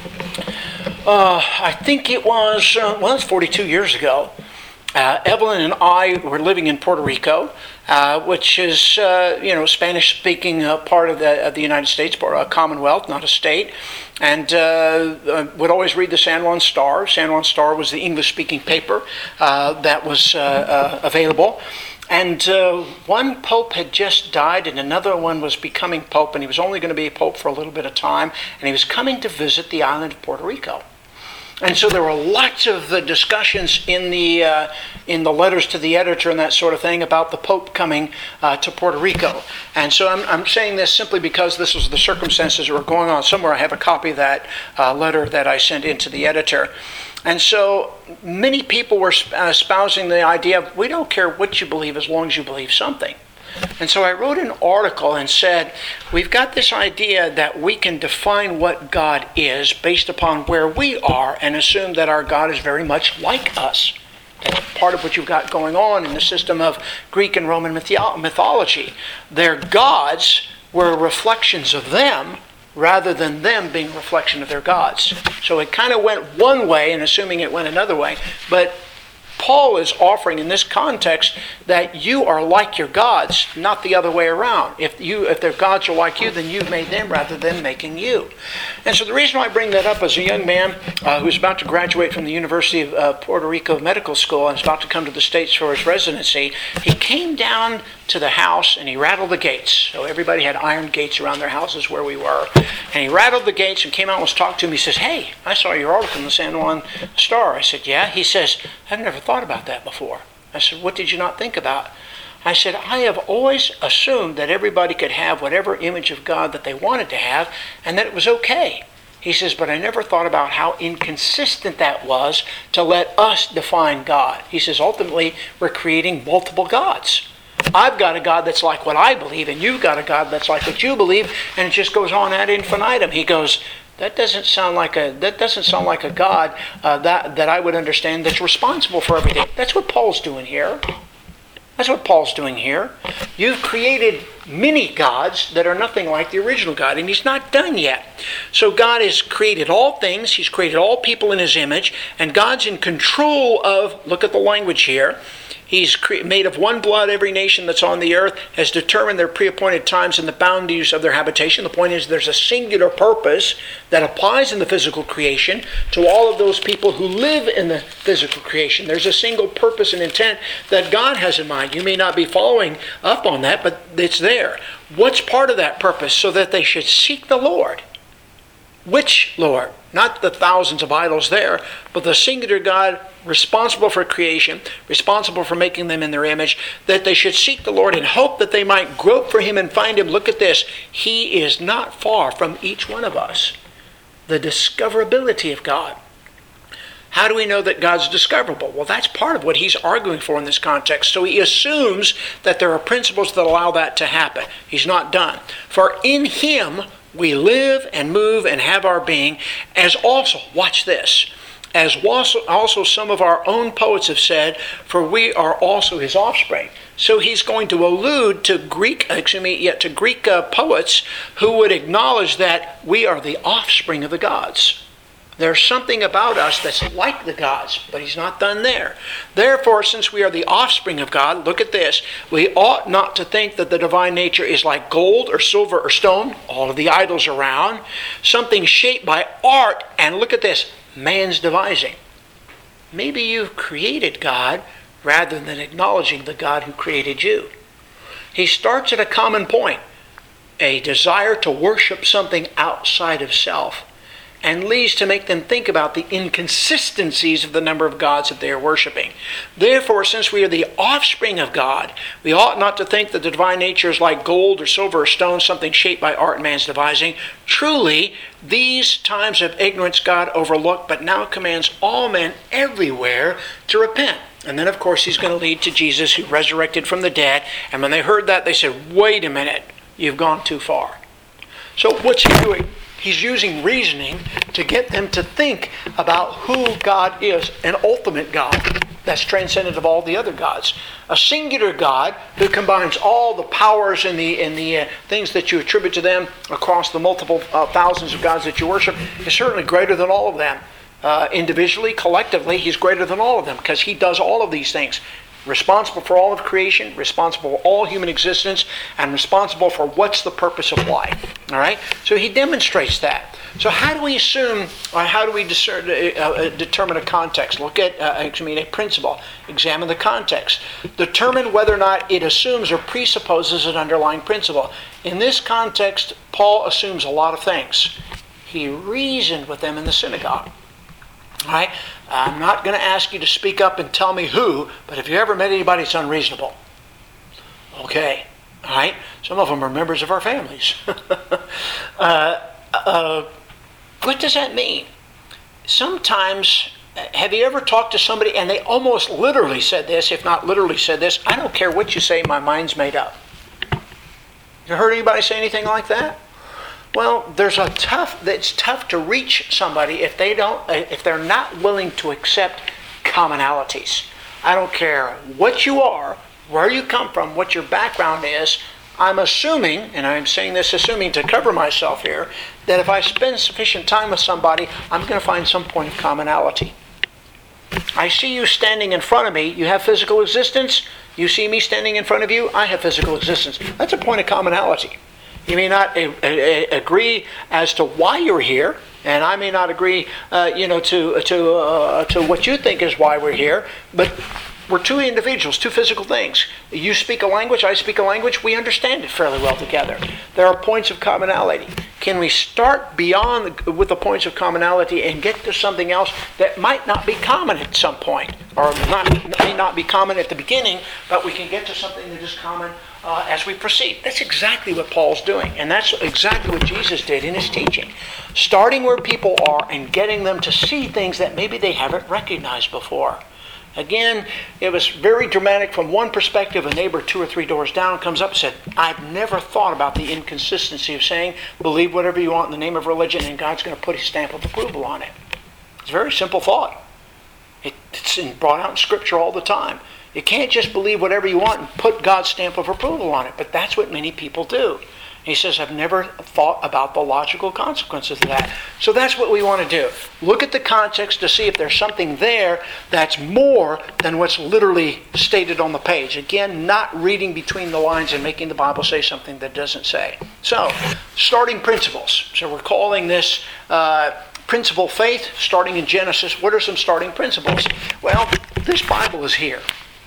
Uh, I think it was, uh, well, it's forty-two years ago. Uh, Evelyn and I were living in Puerto Rico, uh, which is, uh, you know, Spanish-speaking uh, part of the, of the United States, a commonwealth, not a state. And uh, uh, would always read the San Juan Star. San Juan Star was the English-speaking paper uh, that was uh, uh, available. And uh, one pope had just died, and another one was becoming pope, and he was only going to be a pope for a little bit of time, and he was coming to visit the island of Puerto Rico. And so there were lots of uh, discussions in the uh, in the letters to the editor and that sort of thing about the Pope coming uh, to Puerto Rico. And so I'm, I'm saying this simply because this was the circumstances that were going on. Somewhere I have a copy of that uh, letter that I sent in to the editor. And so many people were espousing the idea of, we don't care what you believe as long as you believe something. And so I wrote an article and said, we've got this idea that we can define what God is based upon where we are and assume that our God is very much like us. That's part of what you've got going on in the system of Greek and Roman mythology. Their gods were reflections of them rather than them being a reflection of their gods. So it kind of went one way and assuming it went another way. But Paul is offering in this context that you are like your gods, not the other way around. If you, if their gods are like you, then you've made them rather than making you. And so the reason why I bring that up is a young man uh, who's about to graduate from the University of uh, Puerto Rico Medical School and is about to come to the States for his residency. He came down to the house and he rattled the gates. So everybody had iron gates around their houses where we were. And he rattled the gates and came out and was talking to me. He says, "Hey, I saw your article in the San Juan Star." I said, "Yeah." He says, "I've never thought about that before." I said, "What did you not think about?" I said, "I have always assumed that everybody could have whatever image of God that they wanted to have and that it was okay. He says, but I never thought about how inconsistent that was to let us define God. He says, ultimately, we're creating multiple gods. I've got a God that's like what I believe, and you've got a God that's like what you believe, and it just goes on ad infinitum. He goes, that doesn't sound like a that doesn't sound like a God uh, that that I would understand that's responsible for everything. That's what Paul's doing here. That's what Paul's doing here. You've created many gods that are nothing like the original God, and he's not done yet. So God has created all things. He's created all people in his image, and God's in control of, look at the language here, he's cre- made of one blood every nation that's on the earth, has determined their pre-appointed times and the boundaries of their habitation. The point is there's a singular purpose that applies in the physical creation to all of those people who live in the physical creation. There's a single purpose and intent that God has in mind. You may not be following up on that, but it's there. What's part of that purpose? So that they should seek the Lord. Which Lord? Not the thousands of idols there, but the singular God responsible for creation, responsible for making them in their image, that they should seek the Lord and hope that they might grope for him and find him. Look at this. He is not far from each one of us. The discoverability of God. How do we know that God's discoverable? Well, that's part of what he's arguing for in this context. So he assumes that there are principles that allow that to happen. He's not done. For in him we live and move and have our being, as also, watch this, as also, also some of our own poets have said, for we are also his offspring. So he's going to allude to Greek, excuse me, yet to Greek uh, poets who would acknowledge that we are the offspring of the gods. There's something about us that's like the gods, but he's not done there. Therefore, since we are the offspring of God, look at this, we ought not to think that the divine nature is like gold or silver or stone, all of the idols around, something shaped by art, and look at this, man's devising. Maybe you've created God rather than acknowledging the God who created you. He starts at a common point, a desire to worship something outside of self, and leads to make them think about the inconsistencies of the number of gods that they are worshiping. Therefore, since we are the offspring of God, we ought not to think that the divine nature is like gold or silver or stone, something shaped by art and man's devising. Truly, these times of ignorance God overlooked, but now commands all men everywhere to repent. And then, of course, he's going to lead to Jesus, who resurrected from the dead. And when they heard that, they said, wait a minute, you've gone too far. So what's he doing? He's using reasoning to get them to think about who God is, an ultimate God that's transcendent of all the other gods. A singular God who combines all the powers and the and the uh, things that you attribute to them across the multiple uh, thousands of gods that you worship is certainly greater than all of them. Uh, individually, collectively, he's greater than all of them because he does all of these things. Responsible for all of creation, responsible for all human existence, and responsible for what's the purpose of life. All right? So he demonstrates that. So how do we assume, or how do we discern, uh, determine a context? Look at, uh, I mean, a principle. Examine the context. Determine whether or not it assumes or presupposes an underlying principle. In this context, Paul assumes a lot of things. He reasoned with them in the synagogue. All right? I'm not going to ask you to speak up and tell me who, but have you ever met anybody that's unreasonable? Okay. All right? Some of them are members of our families. uh, uh, what does that mean? Sometimes, have you ever talked to somebody and they almost literally said this, if not literally said this, I don't care what you say, my mind's made up. You heard anybody say anything like that? Well, there's a tough. It's tough to reach somebody if they don't, if they're not willing to accept commonalities. I don't care what you are, where you come from, what your background is. I'm assuming, and I'm saying this assuming to cover myself here, that if I spend sufficient time with somebody, I'm going to find some point of commonality. I see you standing in front of me. You have physical existence. You see me standing in front of you. I have physical existence. That's a point of commonality. You may not a, a, a agree as to why you're here, and I may not agree, uh, you know, to to uh, to what you think is why we're here. But we're two individuals, two physical things. You speak a language, I speak a language. We understand it fairly well together. There are points of commonality. Can we start beyond the, with the points of commonality and get to something else that might not be common at some point, or not may not be common at the beginning, but we can get to something that is common uh, as we proceed. That's exactly what Paul's doing, and that's exactly what Jesus did in his teaching. Starting where people are and getting them to see things that maybe they haven't recognized before. Again, it was very dramatic from one perspective. A neighbor two or three doors down comes up and said, I've never thought about the inconsistency of saying, believe whatever you want in the name of religion and God's going to put his stamp of approval on it. It's a very simple thought. It, it's brought out in Scripture all the time. You can't just believe whatever you want and put God's stamp of approval on it, but that's what many people do. He says, I've never thought about the logical consequences of that. So that's what we want to do. Look at the context to see if there's something there that's more than what's literally stated on the page. Again, not reading between the lines and making the Bible say something that doesn't say. So, starting principles. So we're calling this uh, principle faith, starting in Genesis. What are some starting principles? Well, this Bible is here.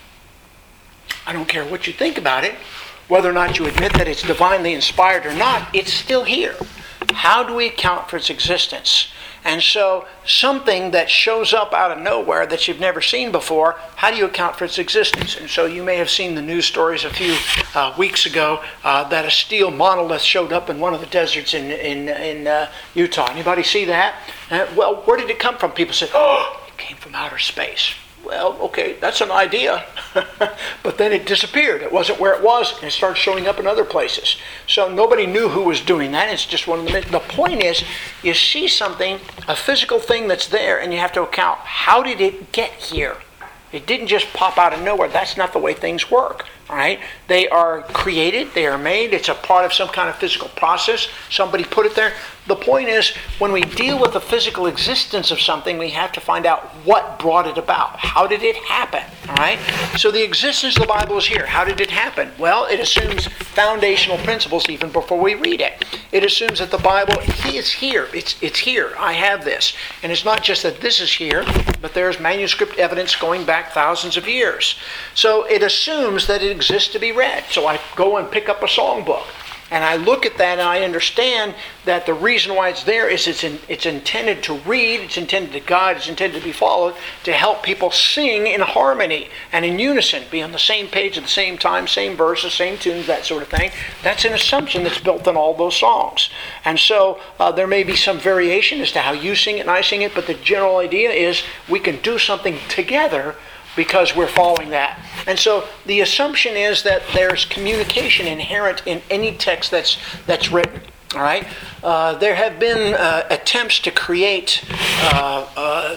I don't care what you think about it. Whether or not you admit that it's divinely inspired or not, it's still here. How do we account for its existence? And so, something that shows up out of nowhere that you've never seen before, how do you account for its existence? And so you may have seen the news stories a few uh, weeks ago uh, that a steel monolith showed up in one of the deserts in, in, in uh, Utah. Anybody see that? Uh, well, where did it come from? People said, oh, it came from outer space. Well, okay, that's an idea. But then it disappeared. It wasn't where it was, and it started showing up in other places. So nobody knew who was doing that. It's just one of the... The point is, you see something, a physical thing that's there, and you have to account, how did it get here? It didn't just pop out of nowhere. That's not the way things work. All right? They are created. They are made. It's a part of some kind of physical process. Somebody put it there. The point is, when we deal with the physical existence of something, we have to find out what brought it about. How did it happen? All right? So the existence of the Bible is here. How did it happen? Well, it assumes foundational principles even before we read it. It assumes that the Bible is here. It's, it's here. I have this. And it's not just that this is here, but there's manuscript evidence going back thousands of years. So it assumes that it exists to be read. So I go and pick up a songbook. And I look at that and I understand that the reason why it's there is it's in, it's intended to read, it's intended to guide, it's intended to be followed, to help people sing in harmony and in unison, be on the same page at the same time, same verses, same tunes, that sort of thing. That's an assumption that's built in all those songs. And so uh, there may be some variation as to how you sing it and I sing it, but the general idea is we can do something together because we're following that. And so the assumption is that there's communication inherent in any text that's that's written. All right? Uh, there have been uh, attempts to create uh, uh,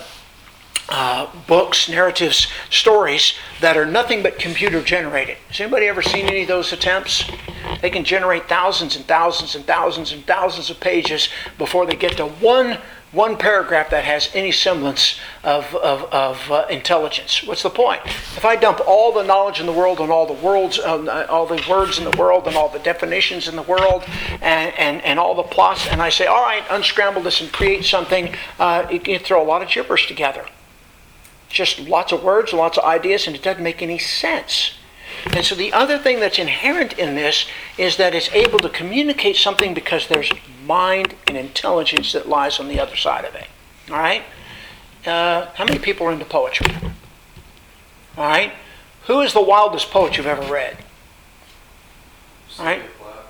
uh, books, narratives, stories that are nothing but computer generated. Has anybody ever seen any of those attempts? They can generate thousands and thousands and thousands and thousands of pages before they get to one One paragraph that has any semblance of, of, of uh, intelligence. What's the point? If I dump all the knowledge in the world and all the words, um, all the words in the world and all the definitions in the world and, and, and all the plots, and I say, all right, unscramble this and create something, uh, you can throw a lot of gibberish together. Just lots of words, lots of ideas, and it doesn't make any sense. And so the other thing that's inherent in this is that it's able to communicate something because there's mind and intelligence that lies on the other side of it. All right? Uh, how many people are into poetry? All right? Who is the wildest poet you've ever read? All right?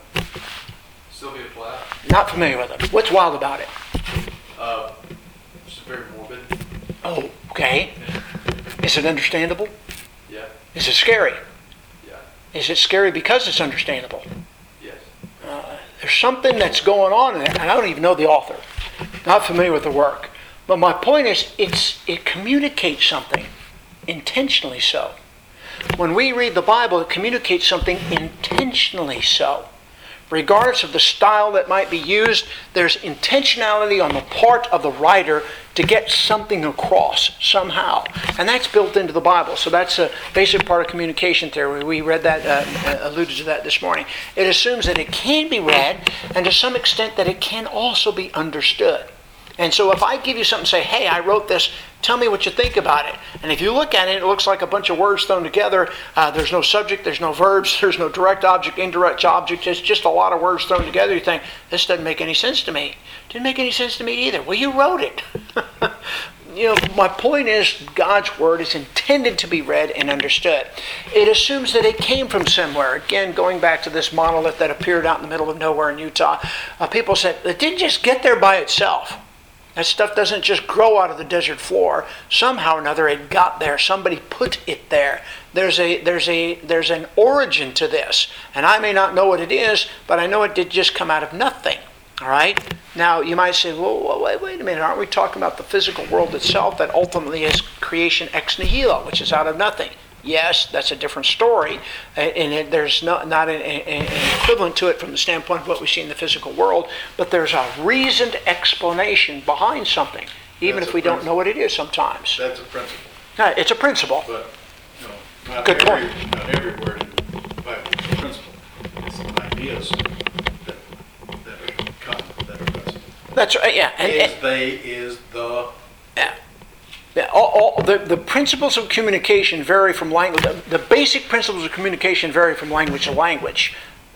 Sylvia Plath.
Not familiar with it. What's wild about it?
Uh, just very morbid.
Oh, okay. Is it understandable?
Yeah.
Is it scary?
Yeah.
Is it scary because it's understandable?
Yes.
Uh, there's something that's going on in it, and I don't even know the author. Not familiar with the work. But my point is, it's it communicates something, intentionally so. When we read the Bible, it communicates something intentionally so. Regardless of the style that might be used, there's intentionality on the part of the writer to get something across somehow. And that's built into the Bible. So that's a basic part of communication theory. We read that, uh, alluded to that this morning. It assumes that it can be read, and to some extent that it can also be understood. And so if I give you something and say, hey, I wrote this, tell me what you think about it. And if you look at it, it looks like a bunch of words thrown together. Uh, there's no subject, there's no verbs, there's no direct object, indirect object. It's just a lot of words thrown together. You think, this doesn't make any sense to me. Didn't make any sense to me either. Well, you wrote it. you know, my point is God's Word is intended to be read and understood. It assumes that it came from somewhere. Again, going back to this monolith that appeared out in the middle of nowhere in Utah, uh, people said it didn't just get there by itself. That stuff doesn't just grow out of the desert floor. Somehow or another it got there. Somebody put it there. There's a there's a there's an origin to this. And I may not know what it is, but I know it did just come out of nothing. All right? Now you might say, well, wait, wait a minute, aren't we talking about the physical world itself that ultimately is creation ex nihilo, which is out of nothing? Yes, that's a different story, and it, there's no, not an, an equivalent to it from the standpoint of what we see in the physical world, but there's a reasoned explanation behind something, even
That's
if
a
we don't
principle.
know what it is sometimes.
That's a principle,
Uh, It's a principle.
but, no, not
Good
every,
point.
not every word in the Bible is a principle. It's some ideas that, that are come, that are present.
That's right, yeah. And, and-
Is, they, is, the,
yeah. Yeah, all, all, the, the principles of communication vary from language. The, the basic principles of communication vary from language to language.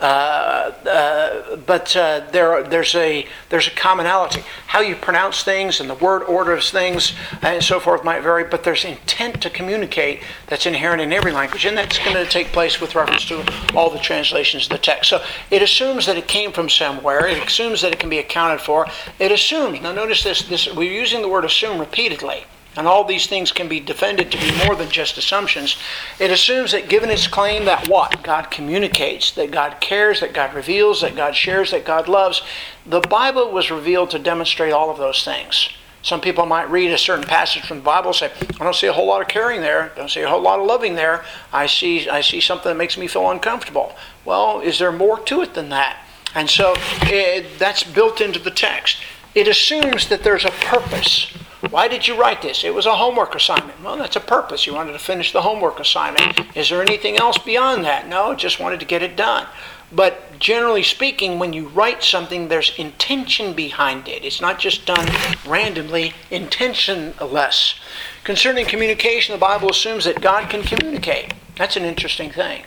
Uh, uh, but uh, there, there's a there's a commonality. How you pronounce things and the word order of things and so forth might vary, but there's intent to communicate that's inherent in every language, and that's going to take place with reference to all the translations of the text. So it assumes that it came from somewhere. It assumes that it can be accounted for. It assumes. Now notice this. This we're using the word assume repeatedly. And all these things can be defended to be more than just assumptions. It assumes that given its claim that what? God communicates, that God cares, that God reveals, that God shares, that God loves. The Bible was revealed to demonstrate all of those things. Some people might read a certain passage from the Bible and say, I don't see a whole lot of caring there. I don't see a whole lot of loving there. I see, I see something that makes me feel uncomfortable. Well, is there more to it than that? And so it, that's built into the text. It assumes that there's a purpose. Why did you write this? It was a homework assignment. Well, that's a purpose. You wanted to finish the homework assignment. Is there anything else beyond that? No, just wanted to get it done. But generally speaking, when you write something, there's intention behind it. It's not just done randomly, intentionless. Concerning communication, the Bible assumes that God can communicate. That's an interesting thing.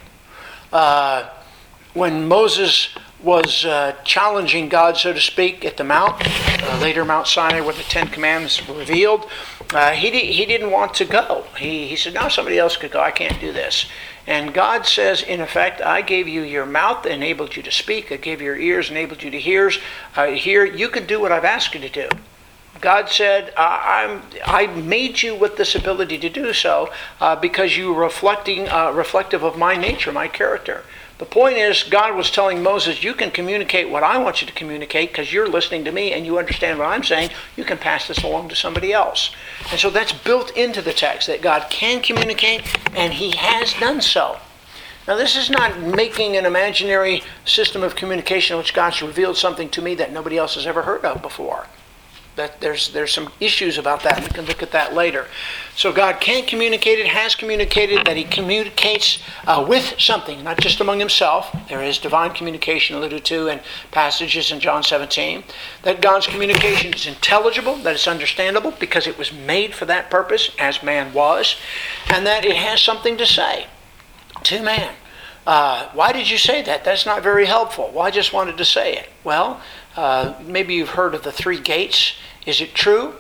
Uh, when Moses was uh, challenging God, so to speak, at the mount, uh, later Mount Sinai, where the Ten Commandments were revealed, uh, he, di- he didn't want to go. He, he said, no, somebody else could go. I can't do this. And God says, in effect, I gave you your mouth, enabled you to speak. I gave you your ears, enabled you to hear. Uh, hear. You can do what I've asked you to do. God said, I, I'm, I made you with this ability to do so uh, because you were reflecting, uh, reflective of my nature, my character. The point is, God was telling Moses, you can communicate what I want you to communicate because you're listening to me and you understand what I'm saying. You can pass this along to somebody else. And so that's built into the text, that God can communicate, and he has done so. Now, this is not making an imaginary system of communication in which God's revealed something to me that nobody else has ever heard of before. That there's there's some issues about that. We can look at that later. So God can communicate it, has communicated, that he communicates uh, with something, not just among himself. There is divine communication alluded to in passages in John seventeen. That God's communication is intelligible, that it's understandable because it was made for that purpose, as man was, and that it has something to say to man. Uh, why did you say that? That's not very helpful. Well, I just wanted to say it. Well, uh, maybe you've heard of the three gates. Is it true?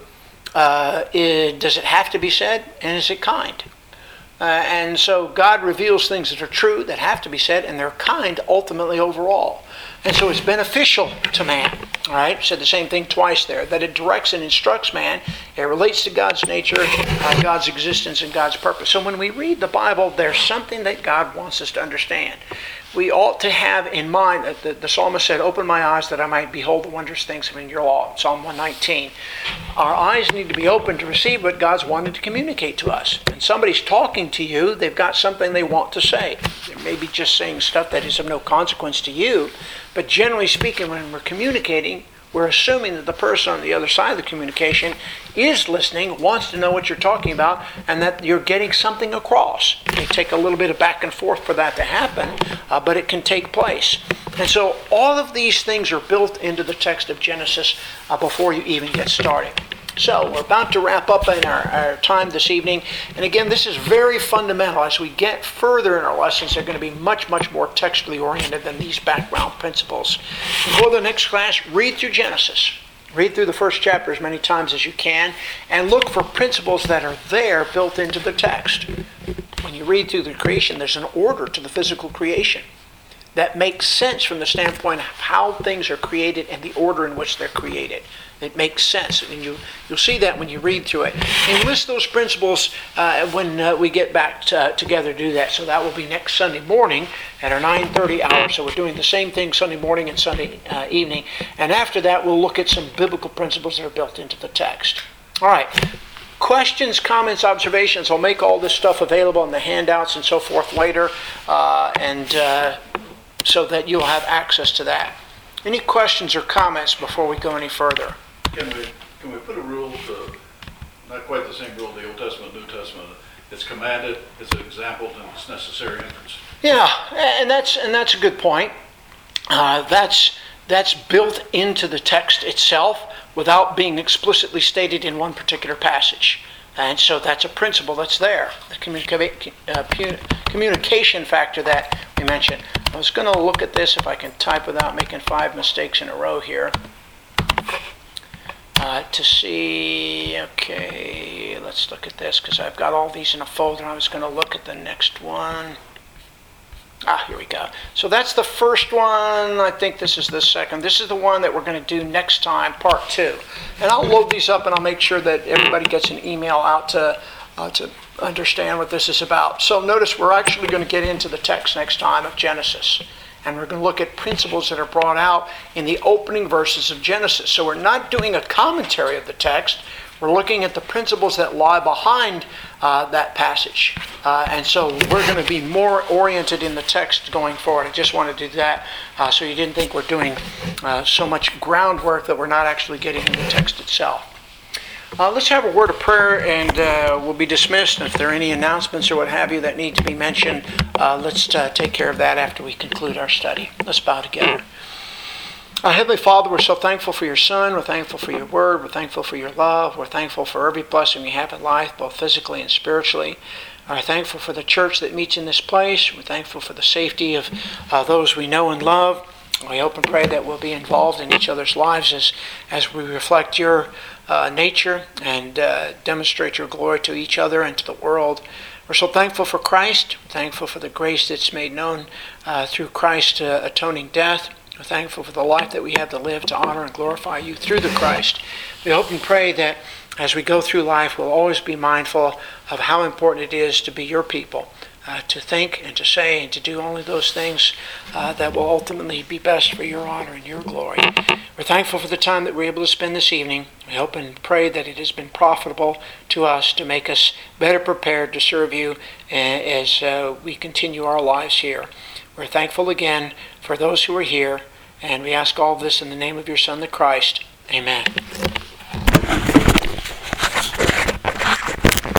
Uh, it, does it have to be said? And is it kind? Uh, and so God reveals things that are true, that have to be said, and they're kind ultimately overall. And so it's beneficial to man. All right, said the same thing twice there, that it directs and instructs man. It relates to God's nature, uh, God's existence, and God's purpose. So when we read the Bible, there's something that God wants us to understand. We ought to have in mind that the, the psalmist said, open my eyes that I might behold the wondrous things in your law, Psalm one nineteen. Our eyes need to be open to receive what God's wanted to communicate to us. And somebody's talking to you, they've got something they want to say. They may be just saying stuff that is of no consequence to you, but generally speaking, when we're communicating, we're assuming that the person on the other side of the communication is listening, wants to know what you're talking about, and that you're getting something across. It may take a little bit of back and forth for that to happen, uh, but it can take place. And so all of these things are built into the text of Genesis uh, before you even get started. So we're about to wrap up in our, our time this evening. And again, this is very fundamental. As we get further in our lessons, they're going to be much, much more textually oriented than these background principles. Before the next class, read through Genesis. Read through the first chapter as many times as you can and look for principles that are there built into the text. When you read through the creation, there's an order to the physical creation that makes sense from the standpoint of how things are created and the order in which they're created. It makes sense, and you, you'll see that when you read through it. And list those principles uh, when uh, we get back to, uh, together to do that. So that will be next Sunday morning at our nine thirty hour. So we're doing the same thing Sunday morning and Sunday uh, evening. And after that, we'll look at some biblical principles that are built into the text. All right. Questions, comments, observations. I'll make all this stuff available in the handouts and so forth later, uh, and uh, so that you'll have access to that. Any questions or comments before we go any further?
Can we, can we put a rule to, not quite the same rule, the Old Testament, New Testament, it's commanded, it's an example, and it's necessary inference.
Yeah, and that's and that's a good point. Uh, that's that's built into the text itself without being explicitly stated in one particular passage. And so that's a principle that's there, the communica- uh, pu- communication factor that we mentioned. I was going to look at this if I can type without making five mistakes in a row here. Uh, to see, okay, let's look at this because I've got all these in a folder. I was going to look at the next one. Ah, here we go. So that's the first one. I think this is the second. This is the one that we're going to do next time, part two. And I'll load these up and I'll make sure that everybody gets an email out to uh, to understand what this is about. So notice we're actually going to get into the text next time of Genesis. And we're going to look at principles that are brought out in the opening verses of Genesis. So we're not doing a commentary of the text. We're looking at the principles that lie behind uh, that passage. Uh, and so we're going to be more oriented in the text going forward. I just want to do that uh, so you didn't think we're doing uh, so much groundwork that we're not actually getting in the text itself. Uh, let's have a word of prayer and uh, we'll be dismissed. And if there are any announcements or what have you that need to be mentioned, uh, let's uh, take care of that after we conclude our study. Let's bow together. Uh, Heavenly Father, we're so thankful for your Son. We're thankful for your word. We're thankful for your love. We're thankful for every blessing we have in life, both physically and spiritually. We're thankful for the church that meets in this place. We're thankful for the safety of uh, those we know and love. We hope and pray that we'll be involved in each other's lives as, as we reflect your uh, nature and uh, demonstrate your glory to each other and to the world. We're so thankful for Christ. We're thankful for the grace that's made known uh, through Christ's uh, atoning death. We're thankful for the life that we have to live to honor and glorify you through the Christ. We hope and pray that as we go through life, we'll always be mindful of how important it is to be your people, uh, to think and to say and to do only those things uh, that will ultimately be best for your honor and your glory. We're thankful for the time that we're able to spend this evening. We hope and pray that it has been profitable to us to make us better prepared to serve you as uh, we continue our lives here. We're thankful again for those who are here, and we ask all of this in the name of your Son, the Christ. Amen.